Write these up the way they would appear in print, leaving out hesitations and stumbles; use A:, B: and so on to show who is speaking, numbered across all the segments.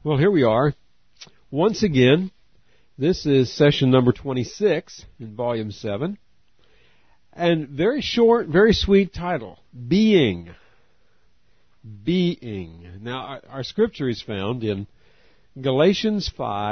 A: Well, here we are. Once again, this is session number 26 in Volume 7. And very short, very sweet title, Being. Being. Now, our scripture is found in Galatians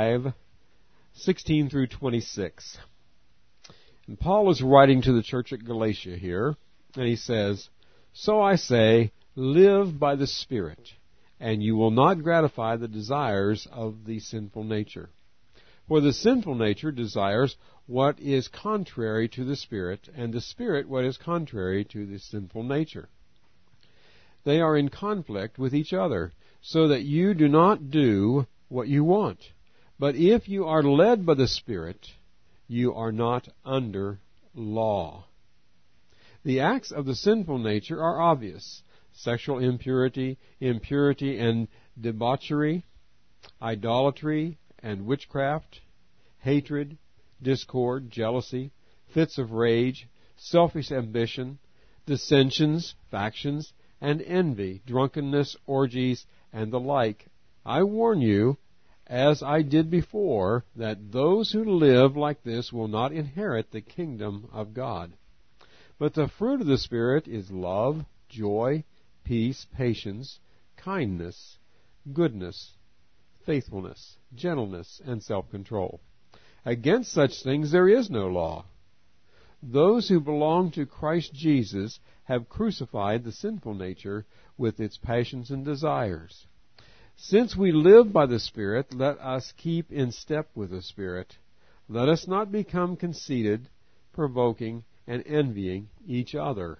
A: 5:16 through 26. And Paul is writing to the church at Galatia here, and he says, "So I say, live by the Spirit, and you will not gratify the desires of the sinful nature. For the sinful nature desires what is contrary to the Spirit, and the Spirit what is contrary to the sinful nature. They are in conflict with each other, so that you do not do what you want. But if you are led by the Spirit, you are not under law. The acts of the sinful nature are obvious: sexual impurity, impurity and debauchery, idolatry and witchcraft, hatred, discord, jealousy, fits of rage, selfish ambition, dissensions, factions, and envy, drunkenness, orgies, and the like. I warn you, as I did before, that those who live like this will not inherit the kingdom of God. But the fruit of the Spirit is love, joy, peace, patience, kindness, goodness, faithfulness, gentleness, and self-control. Against such things there is no law. Those who belong to Christ Jesus have crucified the sinful nature with its passions and desires. Since we live by the Spirit, let us keep in step with the Spirit. Let us not become conceited, provoking, and envying each other."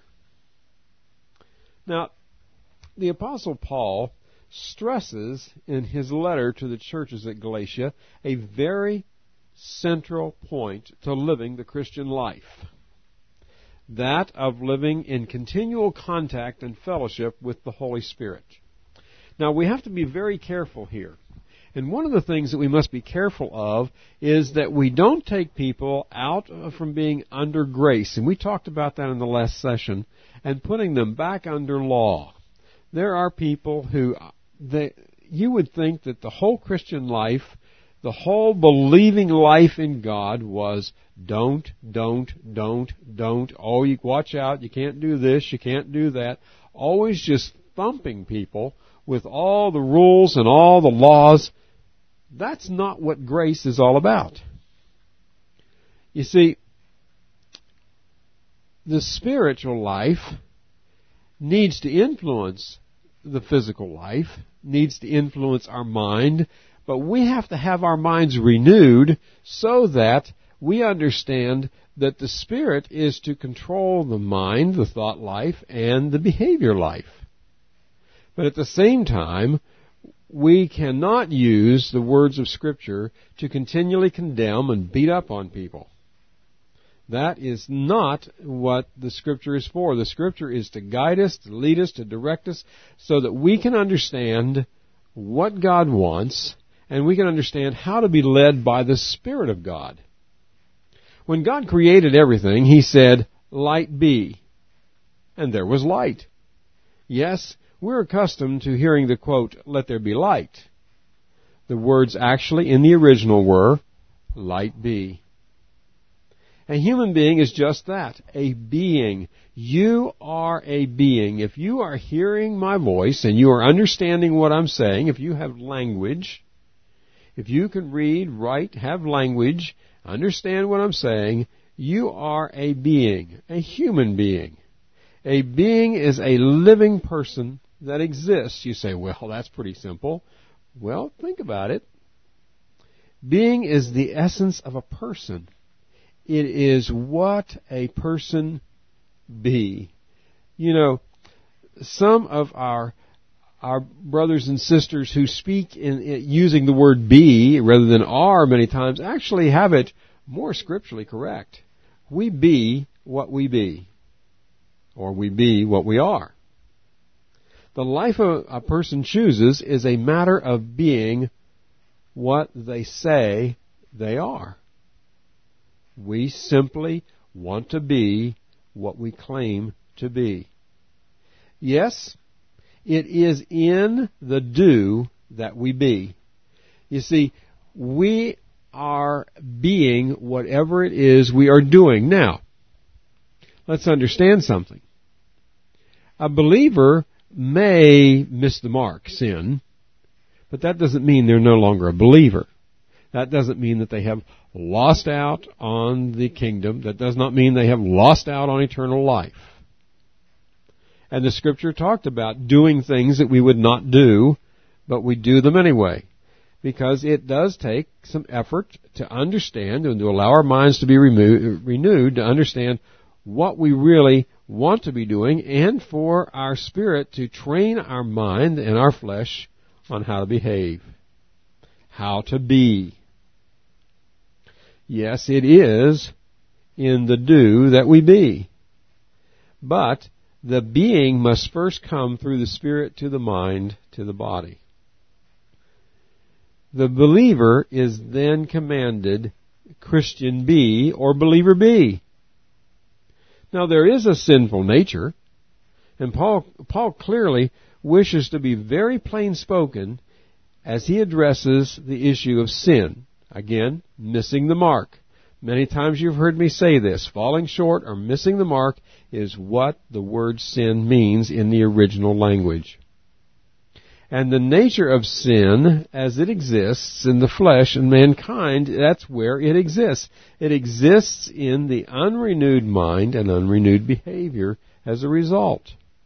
A: Now, the Apostle Paul stresses in his letter to the churches at Galatia a very central point to living the Christian life: that of living in continual contact and fellowship with the Holy Spirit. Now, we have to be very careful here. And one of the things that we must be careful of is that we don't take people out from being under grace, and we talked about that in the last session, and putting them back under law. There are people who, you would think that the whole Christian life, the whole believing life in God was don't. Oh, you watch out, you can't do this, you can't do that. Always just thumping people with all the rules and all the laws. That's not what grace is all about. You see, the spiritual life needs to influence the physical life, needs to influence our mind, but we have to have our minds renewed so that we understand that the Spirit is to control the mind, the thought life, and the behavior life. But at the same time, we cannot use the words of Scripture to continually condemn and beat up on people. That is not what the Scripture is for. The Scripture is to guide us, to lead us, to direct us, so that we can understand what God wants, and we can understand how to be led by the Spirit of God. When God created everything, He said, "Light be," and there was light. Yes, we're accustomed to hearing the quote, "Let there be light." The words actually in the original were, "Light be." A human being is just that, a being. You are a being. If you are hearing my voice and you are understanding what I'm saying, if you have language, if you can read, write, have language, understand what I'm saying, you are a being, a human being. A being is a living person that exists. You say, "Well, that's pretty simple." Well, think about it. Being is the essence of a person. It is what a person be. You know, some of our brothers and sisters who speak in using the word be rather than are many times actually have it more scripturally correct. We be what we be, or we be what we are. The life a person chooses is a matter of being what they say they are. We simply want to be what we claim to be. Yes, it is in the do that we be. You see, we are being whatever it is we are doing. Now, let's understand something. A believer may miss the mark, sin, but that doesn't mean they're no longer a believer. That doesn't mean that they have lost out on the kingdom. That does not mean they have lost out on eternal life. And the Scripture talked about doing things that we would not do, but we do them anyway. Because it does take some effort to understand and to allow our minds to be renewed, to understand what we really want to be doing, and for our spirit to train our mind and our flesh on how to behave, how to be. Yes, it is in the do that we be. But the being must first come through the Spirit to the mind, to the body. The believer is then commanded, Christian be, or believer be. Now there is a sinful nature, and Paul clearly wishes to be very plain spoken as he addresses the issue of sin. Again, missing the mark. Many times you've heard me say this. Falling short or missing the mark is what the word sin means in the original language. And the nature of sin, as it exists in the flesh and mankind, that's where it exists. It exists in the unrenewed mind and unrenewed behavior as a result.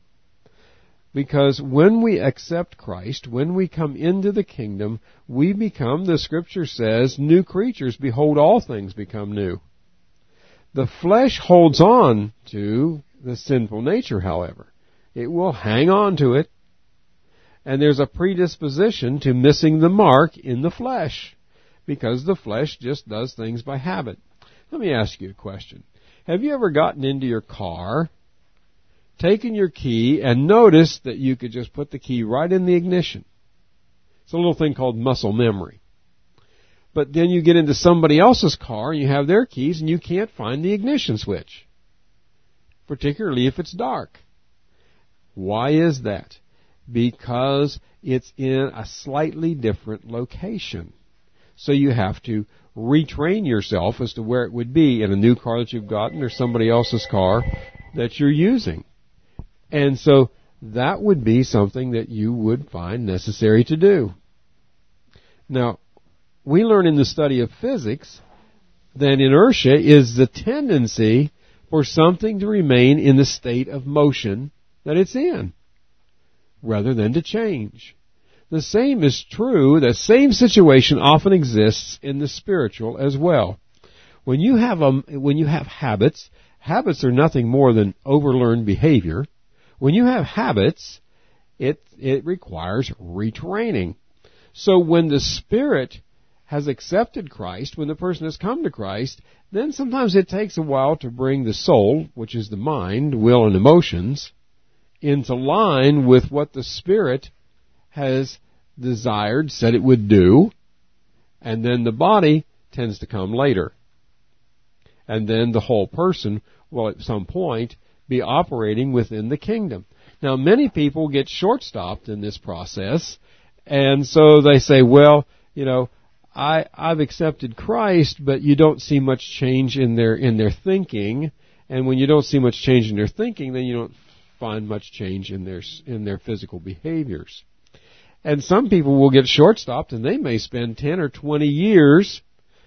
A: Because when we accept Christ, when we come into the kingdom, we become, the Scripture says, new creatures. Behold, all things become new. The flesh holds on to the sinful nature, however. It will hang on to it. And there's a predisposition to missing the mark in the flesh, because the flesh just does things by habit. Let me ask you a question. Have you ever gotten into your car, taken your key, and noticed that you could just put the key right in the ignition? It's a little thing called muscle memory. But then you get into somebody else's car, and you have their keys, and you can't find the ignition switch, particularly if it's dark. Why is that? Because it's in a slightly different location. So you have to retrain yourself as to where it would be in a new car that you've gotten or somebody else's car that you're using. And so that would be something that you would find necessary to do. Now, we learn in the study of physics that inertia is the tendency for something to remain in the state of motion that it's in, rather than to change. The same is true, the same situation often exists in the spiritual as well. When you have habits, habits are nothing more than overlearned behavior. When you have habits, it requires retraining. So when the Spirit has accepted Christ, when the person has come to Christ, then sometimes it takes a while to bring the soul, which is the mind, will, and emotions, into line with what the Spirit has desired, said it would do, and then the body tends to come later. And then the whole person will at some point be operating within the kingdom. Now, many people get short-stopped in this process, and so they say, well, I've accepted Christ, but you don't see much change in their thinking, and when you don't see much change in their thinking, then you don't find much change in their physical behaviors. And some people will get short-stopped, and they may spend 10 or 20 years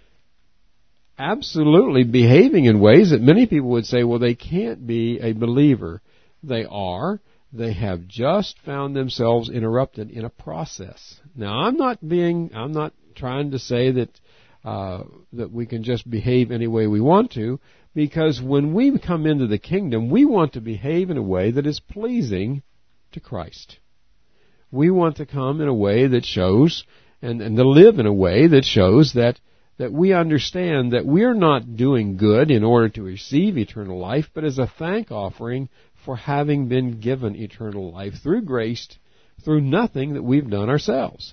A: absolutely behaving in ways that many people would say, well, they can't be a believer. They are. They have just found themselves interrupted in a process. Now, I'm not trying to say that we can just behave any way we want to, because when we come into the kingdom, we want to behave in a way that is pleasing to Christ. We want to come in a way that shows, and to live in a way that shows that we understand that we're not doing good in order to receive eternal life, but as a thank offering for having been given eternal life through grace, through nothing that we've done ourselves.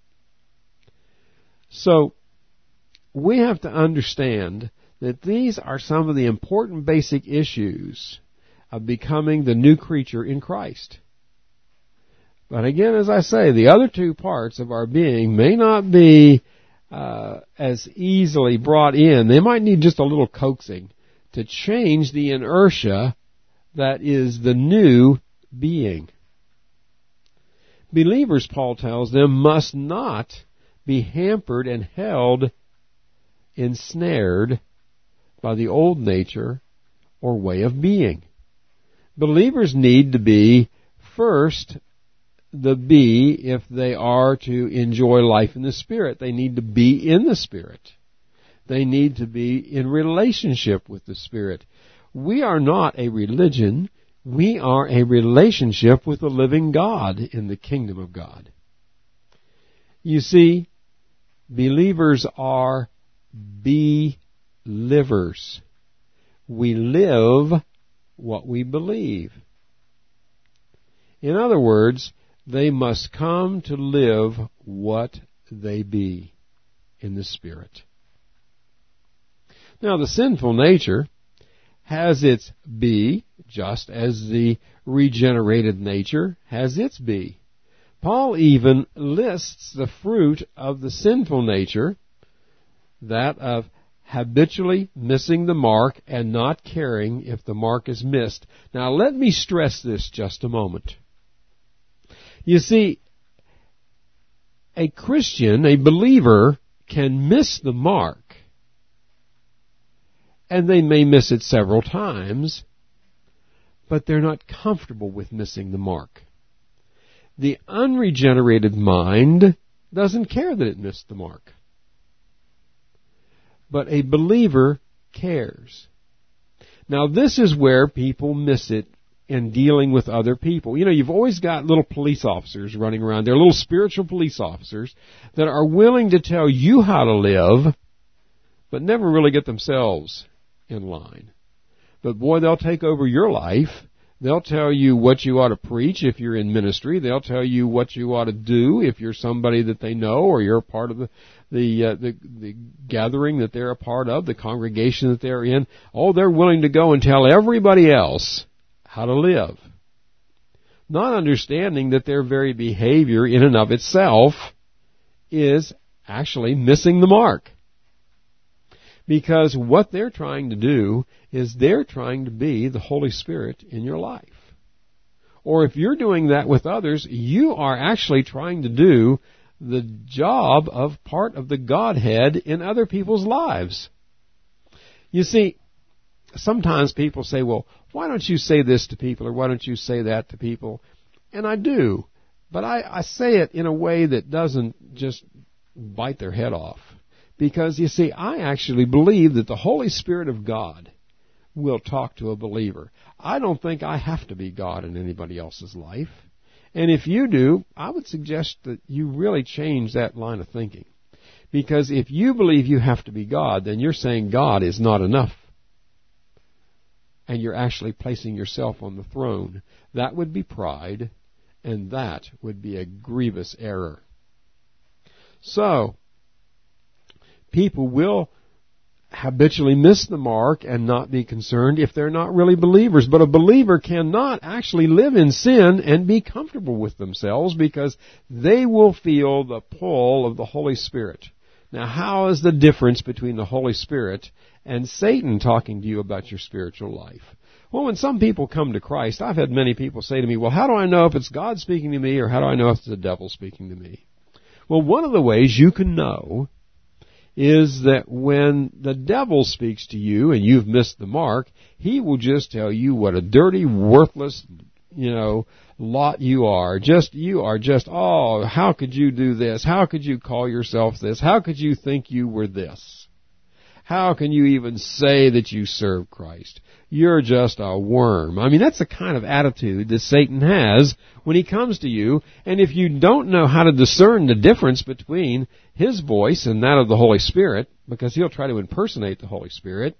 A: So, we have to understand that these are some of the important basic issues of becoming the new creature in Christ. But again, as I say, the other two parts of our being may not be as easily brought in. They might need just a little coaxing to change the inertia that is the new being. Believers, Paul tells them, must not be hampered and held, ensnared by the old nature or way of being. Believers need to be first the be if they are to enjoy life in the Spirit. They need to be in the Spirit. They need to be in relationship with the Spirit. We are not a religion. We are a relationship with the living God in the kingdom of God. You see, believers are be-livers. We live what we believe. In other words, they must come to live what they be in the Spirit. Now, the sinful nature has its be, just as the regenerated nature has its be. Paul even lists the fruit of the sinful nature, that of habitually missing the mark and not caring if the mark is missed. Now, let me stress this just a moment. You see, a Christian, a believer, can miss the mark, and they may miss it several times, but they're not comfortable with missing the mark. The unregenerated mind doesn't care that it missed the mark. But a believer cares. Now, this is where people miss it in dealing with other people. You know, you've always got little police officers running around. They're little spiritual police officers that are willing to tell you how to live, but never really get themselves in line. But boy, they'll take over your life. They'll tell you what you ought to preach if you're in ministry. They'll tell you what you ought to do if you're somebody that they know or you're a part of the gathering that they're a part of, the congregation that they're in. Oh, they're willing to go and tell everybody else how to live, not understanding that their very behavior in and of itself is actually missing the mark. Because what they're trying to do is they're trying to be the Holy Spirit in your life. Or if you're doing that with others, you are actually trying to do the job of part of the Godhead in other people's lives. You see, sometimes people say, well, why don't you say this to people or why don't you say that to people? And I do. But I say it in a way that doesn't just bite their head off. Because, you see, I actually believe that the Holy Spirit of God will talk to a believer. I don't think I have to be God in anybody else's life. And if you do, I would suggest that you really change that line of thinking. Because if you believe you have to be God, then you're saying God is not enough. And you're actually placing yourself on the throne. That would be pride, and that would be a grievous error. So, people will habitually miss the mark and not be concerned if they're not really believers. But a believer cannot actually live in sin and be comfortable with themselves because they will feel the pull of the Holy Spirit. Now, how is the difference between the Holy Spirit and Satan talking to you about your spiritual life? Well, when some people come to Christ, I've had many people say to me, well, how do I know if it's God speaking to me or how do I know if it's the devil speaking to me? Well, one of the ways you can know is that when the devil speaks to you and you've missed the mark, he will just tell you what a dirty, worthless, lot you are. Oh, how could you do this? How could you call yourself this? How could you think you were this? How can you even say that you serve Christ? You're just a worm. I mean, that's the kind of attitude that Satan has when he comes to you. And if you don't know how to discern the difference between his voice and that of the Holy Spirit, because he'll try to impersonate the Holy Spirit,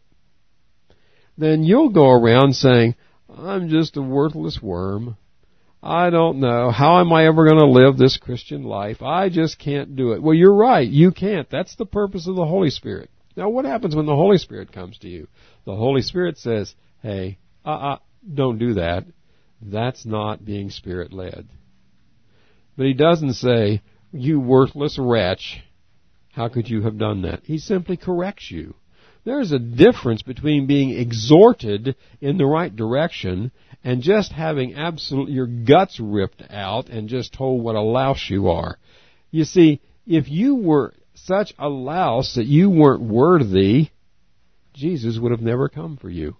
A: then you'll go around saying, I'm just a worthless worm. I don't know. How am I ever going to live this Christian life? I just can't do it. Well, you're right. You can't. That's the purpose of the Holy Spirit. Now, what happens when the Holy Spirit comes to you? The Holy Spirit says, hey, don't do that. That's not being Spirit-led. But he doesn't say, you worthless wretch, how could you have done that? He simply corrects you. There's a difference between being exhorted in the right direction and just having your guts ripped out and just told what a louse you are. You see, if you were such a louse that you weren't worthy, Jesus would have never come for you.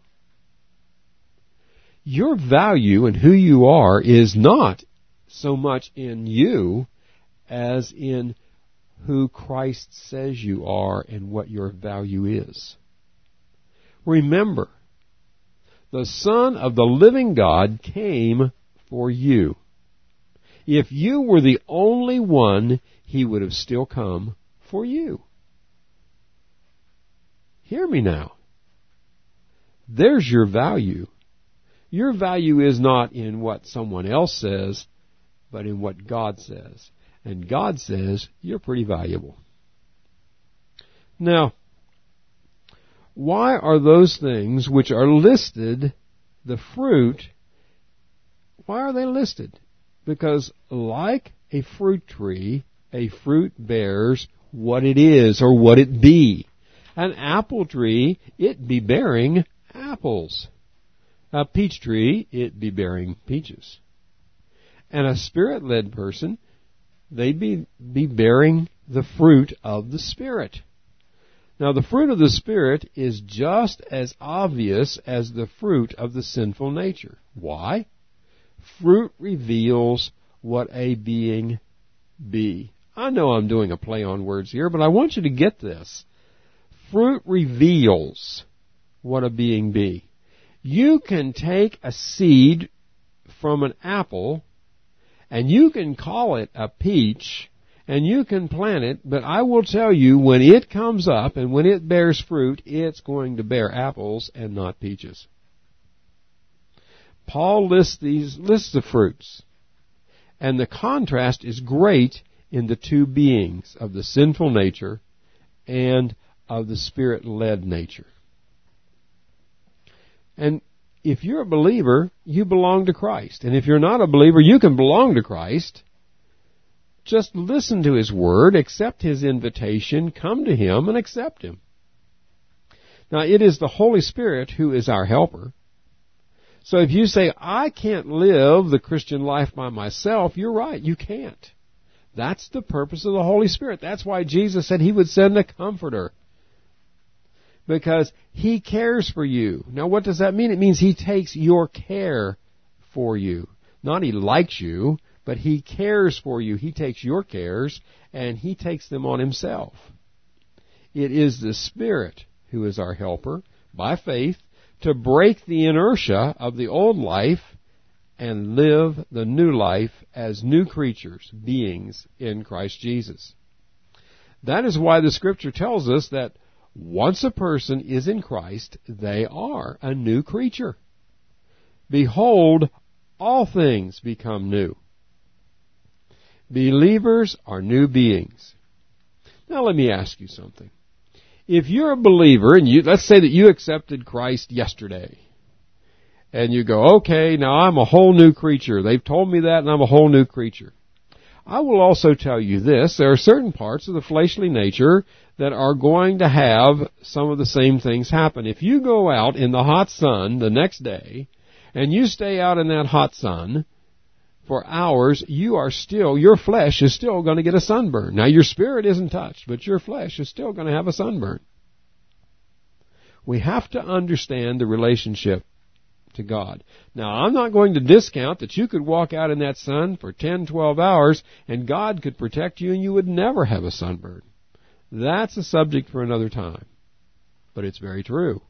A: Your value and who you are is not so much in you as in who Christ says you are and what your value is. Remember, the Son of the living God came for you. If you were the only one, He would have still come for you. Hear me now. There's your value. Your value is not in what someone else says, but in what God says. And God says you're pretty valuable. Now, why are those things which are listed, the fruit, why are they listed? Because like a fruit tree, a fruit bears what it is or what it be. An apple tree, it be bearing apples. A peach tree, it be bearing peaches. And a Spirit-led person, they be bearing the fruit of the Spirit. Now, the fruit of the Spirit is just as obvious as the fruit of the sinful nature. Why? Fruit reveals what a being be. I know I'm doing a play on words here, but I want you to get this. Fruit reveals what a being be. You can take a seed from an apple, and you can call it a peach, and you can plant it, but I will tell you, when it comes up and when it bears fruit, it's going to bear apples and not peaches. Paul lists the fruits, and the contrast is great in the two beings of the sinful nature and of the Spirit-led nature. And if you're a believer, you belong to Christ. And if you're not a believer, you can belong to Christ. Just listen to His Word, accept His invitation, come to Him, and accept Him. Now, it is the Holy Spirit who is our helper. So if you say, I can't live the Christian life by myself, you're right, you can't. That's the purpose of the Holy Spirit. That's why Jesus said He would send a comforter. Because He cares for you. Now, what does that mean? It means He takes your care for you. Not He likes you, but He cares for you. He takes your cares, and He takes them on Himself. It is the Spirit who is our helper, by faith, to break the inertia of the old life and live the new life as new creatures, beings in Christ Jesus. That is why the Scripture tells us that once a person is in Christ, they are a new creature. Behold, all things become new. Believers are new beings. Now let me ask you something. If you're a believer, and let's say that you accepted Christ yesterday, and you go, okay, now I'm a whole new creature. They've told me that, and I'm a whole new creature. I will also tell you this. There are certain parts of the fleshly nature that are going to have some of the same things happen. If you go out in the hot sun the next day, and you stay out in that hot sun for hours, your flesh is still going to get a sunburn. Now, your spirit isn't touched, but your flesh is still going to have a sunburn. We have to understand the relationship to God. Now, I'm not going to discount that you could walk out in that sun for 10, 12 hours, and God could protect you, and you would never have a sunburn. That's a subject for another time. But it's very true.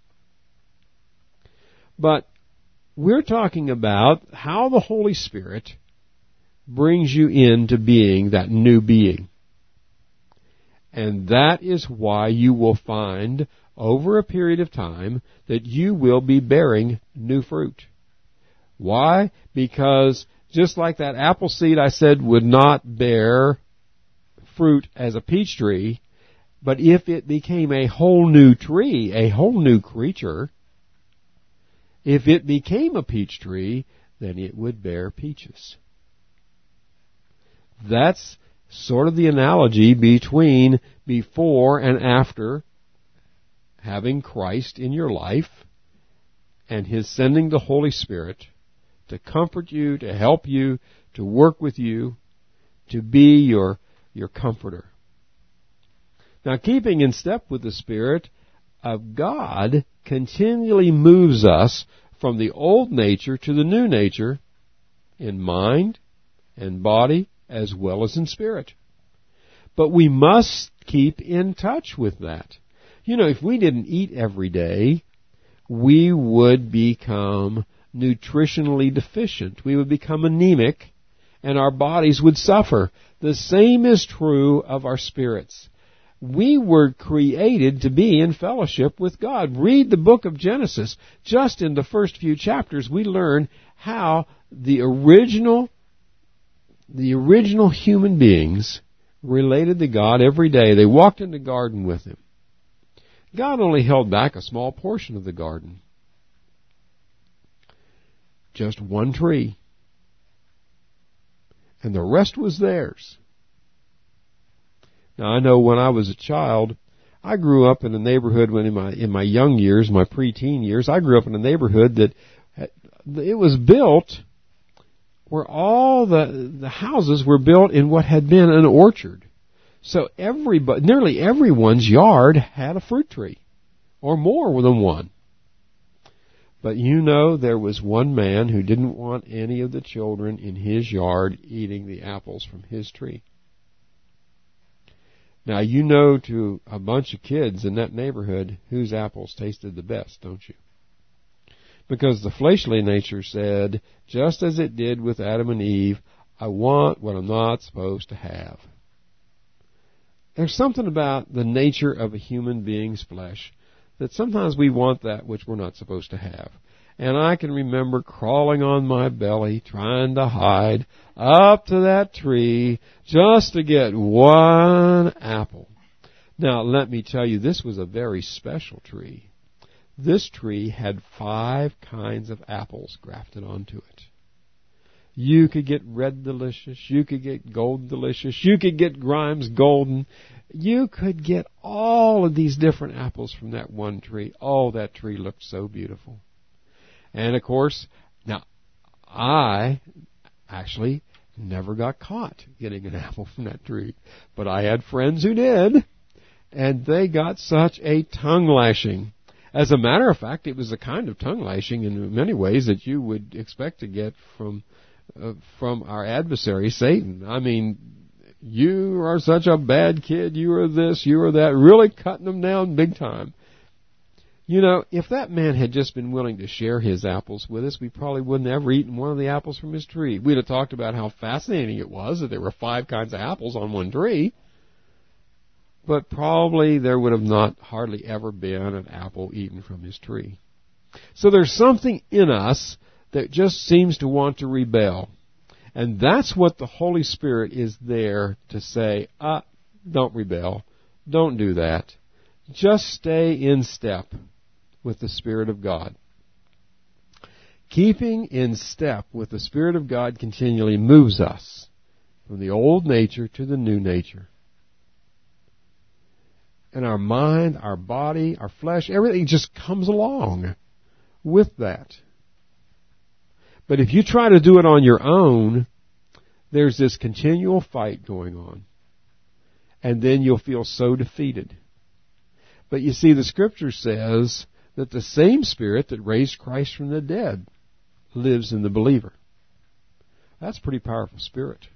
A: But we're talking about how the Holy Spirit brings you into being that new being. And that is why you will find over a period of time that you will be bearing new fruit. Why? Because just like that apple seed I said would not bear fruit as a peach tree, but if it became a whole new tree, a whole new creature, if it became a peach tree, then it would bear peaches. That's sort of the analogy between before and after having Christ in your life and His sending the Holy Spirit to comfort you, to help you, to work with you, to be your comforter. Now, keeping in step with the Spirit of God continually moves us from the old nature to the new nature in mind and body as well as in spirit. But we must keep in touch with that. You know, if we didn't eat every day, we would become nutritionally deficient. We would become anemic, and our bodies would suffer. The same is true of our spirits. We were created to be in fellowship with God. Read the book of Genesis. Just in the first few chapters, we learn how the original human beings related to God every day. They walked in the garden with Him. God only held back a small portion of the garden. Just one tree. And the rest was theirs. Now, I know when I was a child, I grew up in a neighborhood when in my young years, my preteen years, I grew up in a neighborhood that it was built where all the houses were built in what had been an orchard. So nearly everyone's yard had a fruit tree, or more than one. But you know, there was one man who didn't want any of the children in his yard eating the apples from his tree. Now, you know, to a bunch of kids in that neighborhood whose apples tasted the best, don't you? Because the fleshly nature said, just as it did with Adam and Eve, I want what I'm not supposed to have. There's something about the nature of a human being's flesh that sometimes we want that which we're not supposed to have. And I can remember crawling on my belly, trying to hide up to that tree just to get one apple. Now, let me tell you, this was a very special tree. This tree had 5 kinds of apples grafted onto it. You could get red delicious, you could get gold delicious, you could get Grimes golden. You could get all of these different apples from that one tree. Oh, that tree looked so beautiful. And of course, now, I actually never got caught getting an apple from that tree. But I had friends who did, and they got such a tongue lashing. As a matter of fact, it was the kind of tongue lashing in many ways that you would expect to get from our adversary, Satan. I mean, you are such a bad kid, you are this, you are that, really cutting them down big time. You know, if that man had just been willing to share his apples with us, we probably wouldn't have ever eaten one of the apples from his tree. We'd have talked about how fascinating it was that there were 5 kinds of apples on one tree. But probably there would have not hardly ever been an apple eaten from his tree. So there's something in us that just seems to want to rebel. And that's what the Holy Spirit is there to say, don't rebel. Don't do that. Just stay in step with the Spirit of God. Keeping in step with the Spirit of God continually moves us from the old nature to the new nature. And our mind, our body, our flesh, everything just comes along with that. But if you try to do it on your own, there's this continual fight going on. And then you'll feel so defeated. But you see, the Scripture says that the same Spirit that raised Christ from the dead lives in the believer. That's a pretty powerful spirit.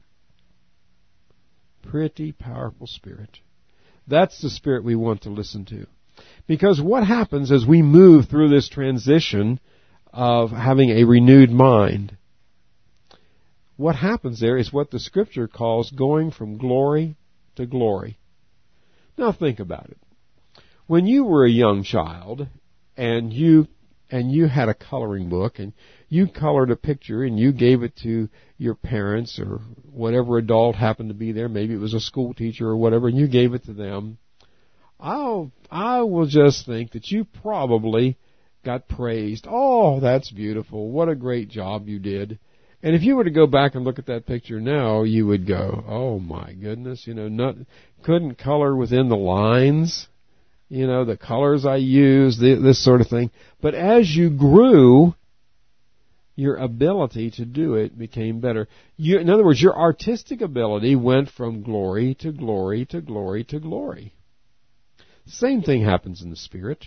A: Pretty powerful spirit. That's the spirit we want to listen to. Because what happens as we move through this transition of having a renewed mind, what happens there is what the Scripture calls going from glory to glory. Now think about it. When you were a young child and you had a coloring book and you colored a picture and you gave it to your parents or whatever adult happened to be there, maybe it was a school teacher or whatever, and you gave it to them, I will just think that you probably got praised. Oh, that's beautiful. What a great job you did. And if you were to go back and look at that picture now, you would go, oh my goodness, couldn't color within the lines, the colors I used, this sort of thing. But as you grew, your ability to do it became better. In other words, your artistic ability went from glory to glory to glory to glory. The same thing happens in the Spirit.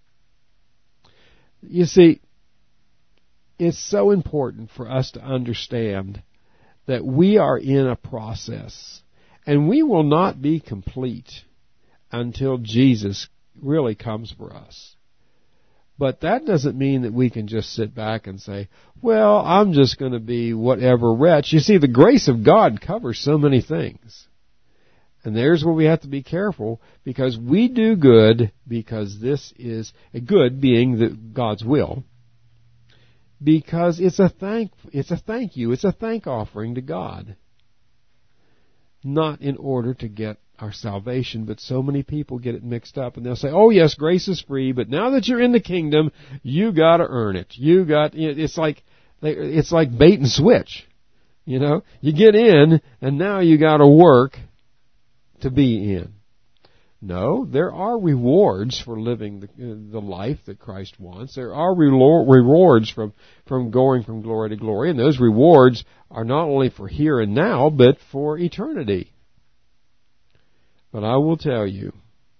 A: You see, it's so important for us to understand that we are in a process, and we will not be complete until Jesus really comes for us. But that doesn't mean that we can just sit back and say, well, I'm just going to be whatever wretch. You see, the grace of God covers so many things. And there's where we have to be careful, because we do good because this is a good being God's will. Because it's a thank you, it's a thank offering to God. Not in order to get our salvation, but so many people get it mixed up, and they'll say, oh yes, grace is free, but now that you're in the kingdom, you gotta earn it. It's like bait and switch. You get in, and now you gotta work to be in. No, there are rewards for living the life that Christ wants. There are rewards from going from glory to glory, and those rewards are not only for here and now, but for eternity. But I will tell you,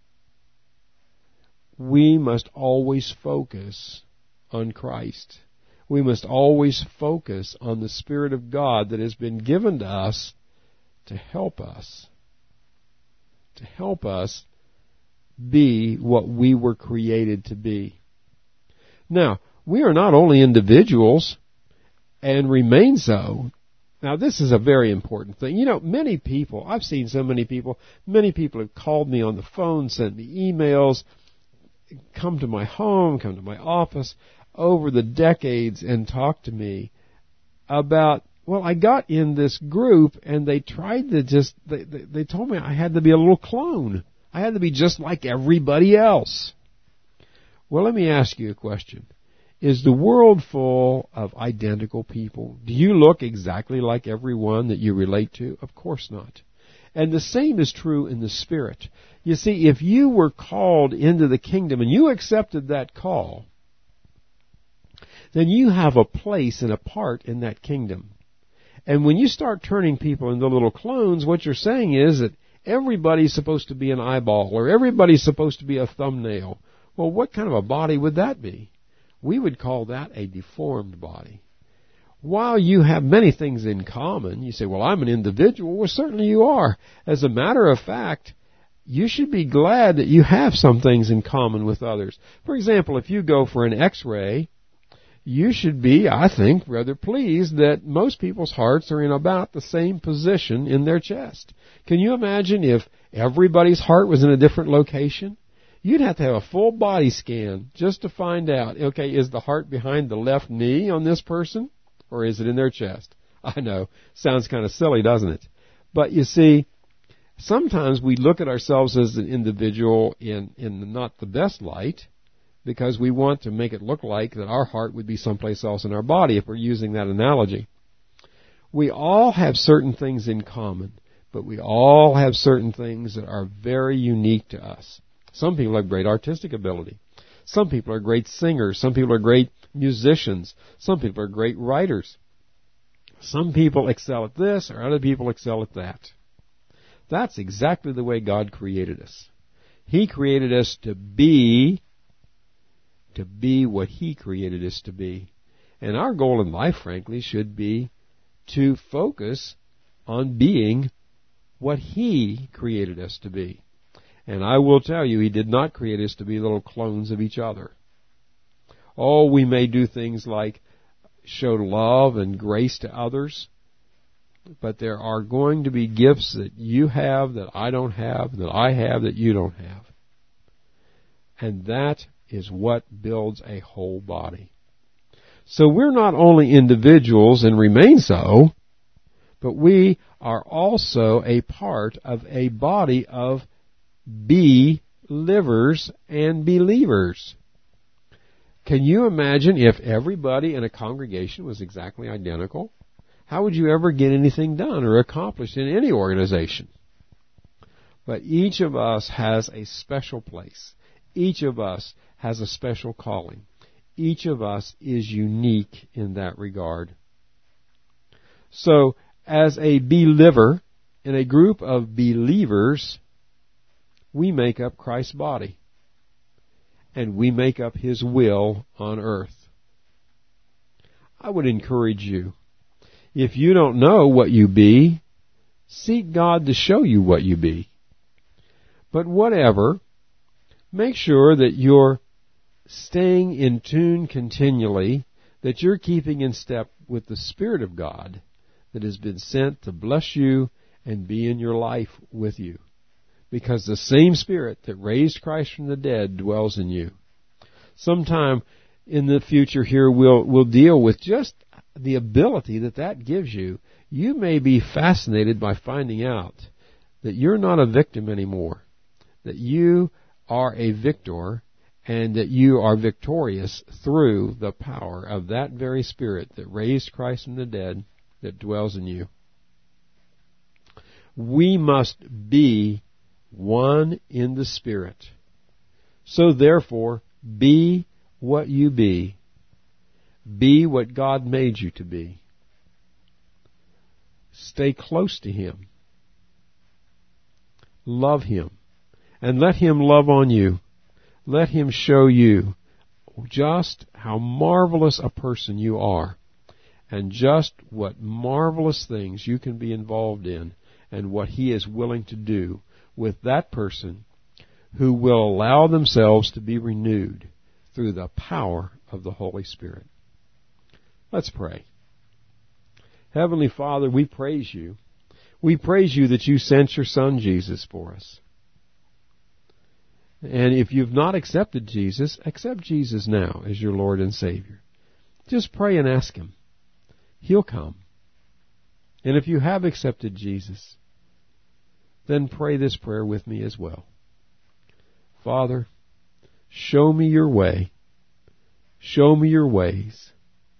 A: we must always focus on Christ. We must always focus on the Spirit of God that has been given to us to help us. To help us be what we were created to be. Now, we are not only individuals and remain so. Now, this is a very important thing. Many people, I've seen so many people have called me on the phone, sent me emails, come to my home, come to my office over the decades and talked to me about, well, I got in this group and they tried to they told me I had to be a little clone. I had to be just like everybody else. Well, let me ask you a question. Is the world full of identical people? Do you look exactly like everyone that you relate to? Of course not. And the same is true in the Spirit. You see, if you were called into the kingdom and you accepted that call, then you have a place and a part in that kingdom. And when you start turning people into little clones, what you're saying is that everybody's supposed to be an eyeball, or everybody's supposed to be a thumbnail. Well, what kind of a body would that be? We would call that a deformed body. While you have many things in common, you say, well, I'm an individual. Well, certainly you are. As a matter of fact, you should be glad that you have some things in common with others. For example, if you go for an X-ray, you should be, I think, rather pleased that most people's hearts are in about the same position in their chest. Can you imagine if everybody's heart was in a different location? You'd have to have a full body scan just to find out, okay, is the heart behind the left knee on this person, or is it in their chest? I know, sounds kind of silly, doesn't it? But you see, sometimes we look at ourselves as an individual in not the best light, because we want to make it look like that our heart would be someplace else in our body, if we're using that analogy. We all have certain things in common, but we all have certain things that are very unique to us. Some people have great artistic ability. Some people are great singers. Some people are great musicians. Some people are great writers. Some people excel at this, or other people excel at that. That's exactly the way God created us. He created us to be what He created us to be. And our goal in life, frankly, should be to focus on being what He created us to be. And I will tell you, He did not create us to be little clones of each other. Oh, we may do things like show love and grace to others, but there are going to be gifts that you have that I don't have, that I have that you don't have. And that is what builds a whole body. So we're not only individuals and remain so, but we are also a part of a body of be-livers and believers. Can you imagine if everybody in a congregation was exactly identical? how would you ever get anything done or accomplished in any organization? But each of us has a special place. Each of us has a special calling. Each of us is unique in that regard. So, as a believer, in a group of believers, we make up Christ's body. And we make up His will on earth. I would encourage you, if you don't know what you be, seek God to show you what you be. But whatever, make sure that you're staying in tune continually, that you're keeping in step with the Spirit of God that has been sent to bless you and be in your life with you. Because the same Spirit that raised Christ from the dead dwells in you. Sometime in the future here we'll deal with just the ability that gives you. You may be fascinated by finding out that you're not a victim anymore, that you are a victor, and that you are victorious through the power of that very Spirit that raised Christ from the dead that dwells in you. We must be one in the Spirit. So therefore, be what you be. Be what God made you to be. Stay close to Him. Love Him. And let Him love on you. Let Him show you just how marvelous a person you are, and just what marvelous things you can be involved in, and what He is willing to do with that person who will allow themselves to be renewed through the power of the Holy Spirit. Let's pray. Heavenly Father, we praise You. We praise You that You sent Your Son Jesus for us. And if you've not accepted Jesus, accept Jesus now as your Lord and Savior. Just pray and ask Him. He'll come. And if you have accepted Jesus, then pray this prayer with me as well. Father, show me Your way. Show me Your ways.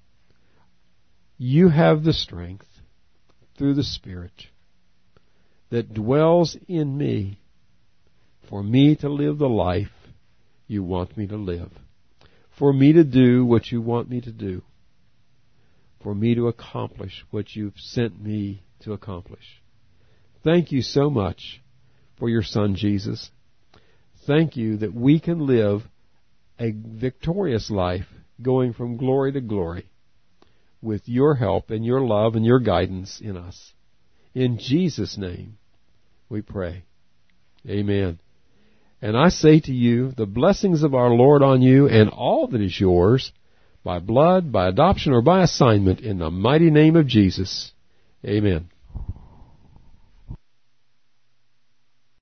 A: You have the strength through the Spirit that dwells in me for me to live the life You want me to live, for me to do what You want me to do, for me to accomplish what You've sent me to accomplish. Thank You so much for Your Son Jesus. Thank You that we can live a victorious life going from glory to glory with Your help and Your love and Your guidance in us. In Jesus' name we pray. Amen. And I say to you, the blessings of our Lord on you and all that is yours, by blood, by adoption, or by assignment, in the mighty name of Jesus. Amen.